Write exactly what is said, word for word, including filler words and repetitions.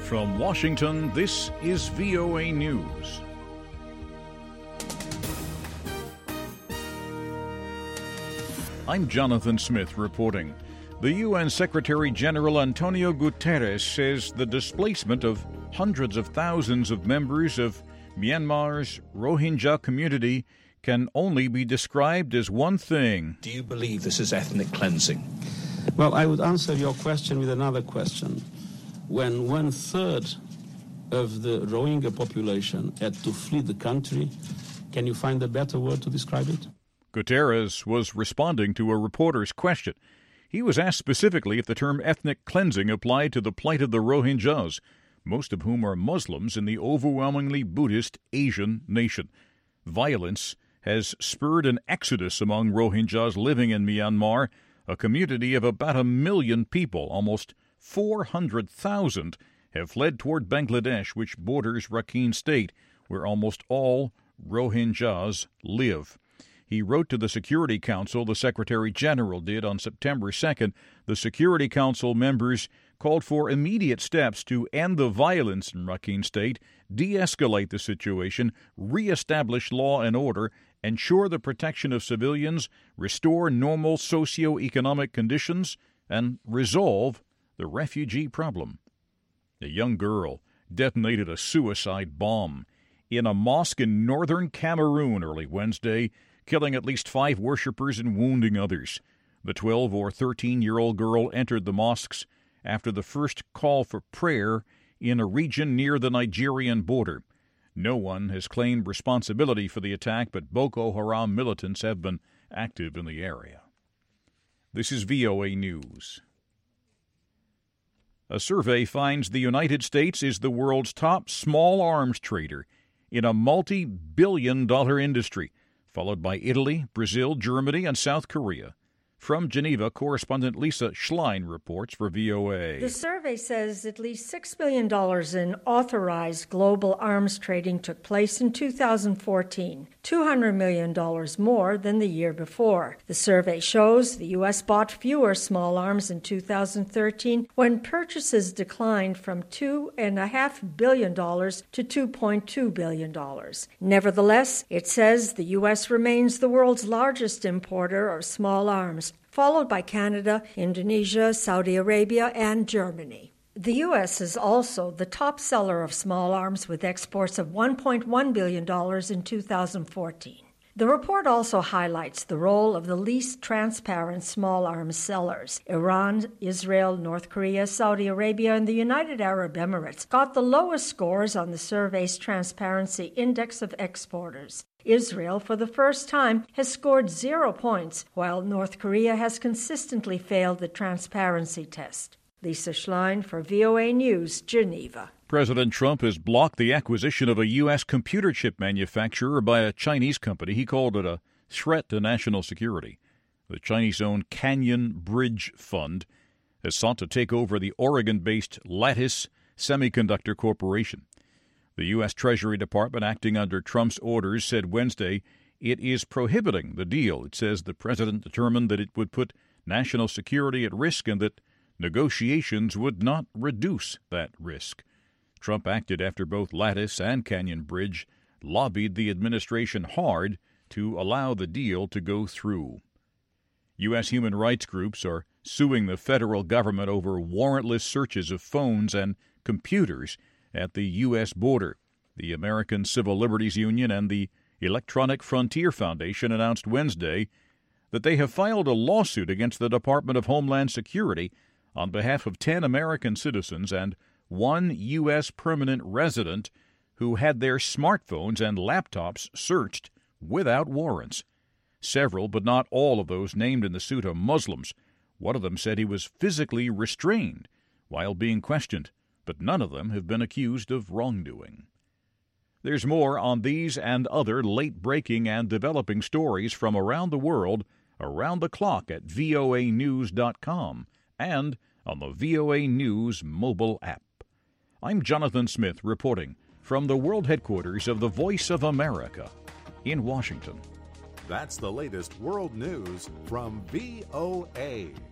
From Washington, this is V O A News. I'm Jonathan Smith reporting. The U N Secretary General Antonio Guterres says the displacement of hundreds of thousands of members of Myanmar's Rohingya community can only be described as one thing. Do you believe this is ethnic cleansing? Well, I would answer your question with another question. When one-third of the Rohingya population had to flee the country, can you find a better word to describe it? Guterres was responding to a reporter's question. He was asked specifically if the term ethnic cleansing applied to the plight of the Rohingyas, most of whom are Muslims in the overwhelmingly Buddhist Asian nation. Violence has spurred an exodus among Rohingyas living in Myanmar, a community of about a million people. Almost four hundred thousand have fled toward Bangladesh, which borders Rakhine State, where almost all Rohingyas live. He wrote to the Security Council, the Secretary General did, on September second. The Security Council members called for immediate steps to end the violence in Rakhine State, de-escalate the situation, re-establish law and order, ensure the protection of civilians, restore normal socio-economic conditions, and resolve the refugee problem. A young girl detonated a suicide bomb in a mosque in northern Cameroon early Wednesday, killing at least five worshippers and wounding others. The twelve or thirteen-year-old girl entered the mosques after the first call for prayer in a region near the Nigerian border. No one has claimed responsibility for the attack, but Boko Haram militants have been active in the area. This is V O A News. A survey finds the United States is the world's top small arms trader in a multi-billion dollar industry, followed by Italy, Brazil, Germany, and South Korea. From Geneva, correspondent Lisa Schlein reports for V O A. The survey says at least six billion dollars in authorized global arms trading took place in two thousand fourteen, two hundred million dollars more than the year before. The survey shows the U S bought fewer small arms in two thousand thirteen when purchases declined from two point five billion dollars to two point two billion dollars. Nevertheless, it says the U S remains the world's largest importer of small arms, followed by Canada, Indonesia, Saudi Arabia, and Germany. The U S is also the top seller of small arms with exports of one point one billion dollars in two thousand fourteen. The report also highlights the role of the least transparent small arms sellers. Iran, Israel, North Korea, Saudi Arabia, and the United Arab Emirates got the lowest scores on the survey's Transparency Index of Exporters. Israel, for the first time, has scored zero points, while North Korea has consistently failed the transparency test. Lisa Schlein for V O A News, Geneva. President Trump has blocked the acquisition of a U S computer chip manufacturer by a Chinese company. He called it a threat to national security. The Chinese-owned Canyon Bridge Fund has sought to take over the Oregon-based Lattice Semiconductor Corporation. The U S Treasury Department, acting under Trump's orders, said Wednesday it is prohibiting the deal. It says the president determined that it would put national security at risk and that negotiations would not reduce that risk. Trump acted after both Lattice and Canyon Bridge lobbied the administration hard to allow the deal to go through. U S human rights groups are suing the federal government over warrantless searches of phones and computers at the U S border. The American Civil Liberties Union and the Electronic Frontier Foundation announced Wednesday that they have filed a lawsuit against the Department of Homeland Security on behalf of ten American citizens and one U S permanent resident who had their smartphones and laptops searched without warrants. Several, but not all of those named in the suit are Muslims. One of them said he was physically restrained while being questioned, but none of them have been accused of wrongdoing. There's more on these and other late-breaking and developing stories from around the world, around the clock at V O A news dot com and on the V O A News mobile app. I'm Jonathan Smith reporting from the world headquarters of the Voice of America in Washington. That's the latest world news from V O A.